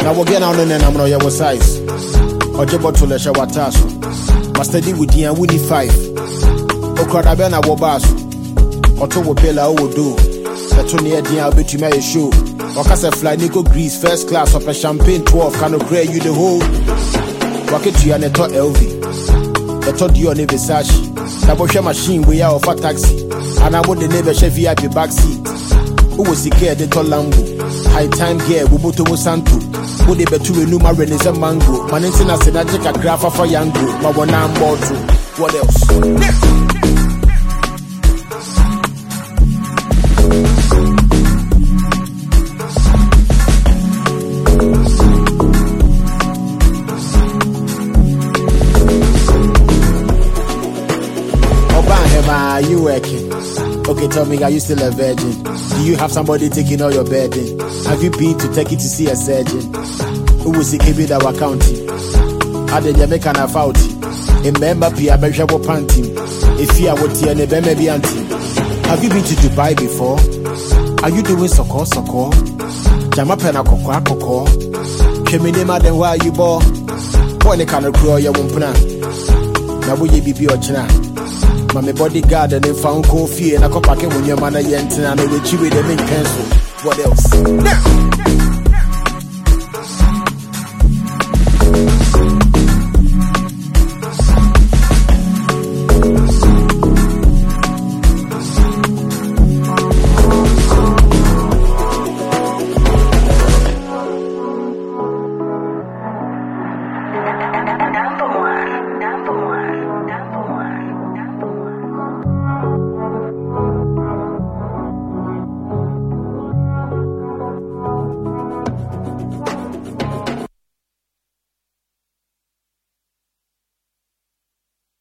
Now we'll get on and I'm on your size. Or jump to the shower task. Must study with the and Winnie 5. Okradabena Wobas. Or to Bella will do. The Tony Edia will be to my show. Or Casa Fly Nico Greece, first class of a champagne 12. Can create you the whole. Rocket to your top LV. The top you on a Versace. Double share machine, we are off a taxi. And I would the neighbor chef VIP backseat. Who was the care the Lambo? High time gear, we both to Santo. Would they be to renew my Renaissance mango? Manentina said I take a graph for Yango. My one arm bottle. What else? Are you working? Okay, tell me, are you still a virgin? Do you have somebody taking all your burden? Have you been to take it to see a surgeon? Who will see keeping our county? Are the Jamaican a faulty? Remember, Pia Benjabo Panty. If you are what you are, maybe auntie. Have you been to Dubai before? Are you doing soko? Jamapena Coco? Keminema, then why you bore? When they can't grow your wumpuna. Now will you be your china? My bodyguard and if found coffee and I come back when your man and I will achieve with them in pencil. What else?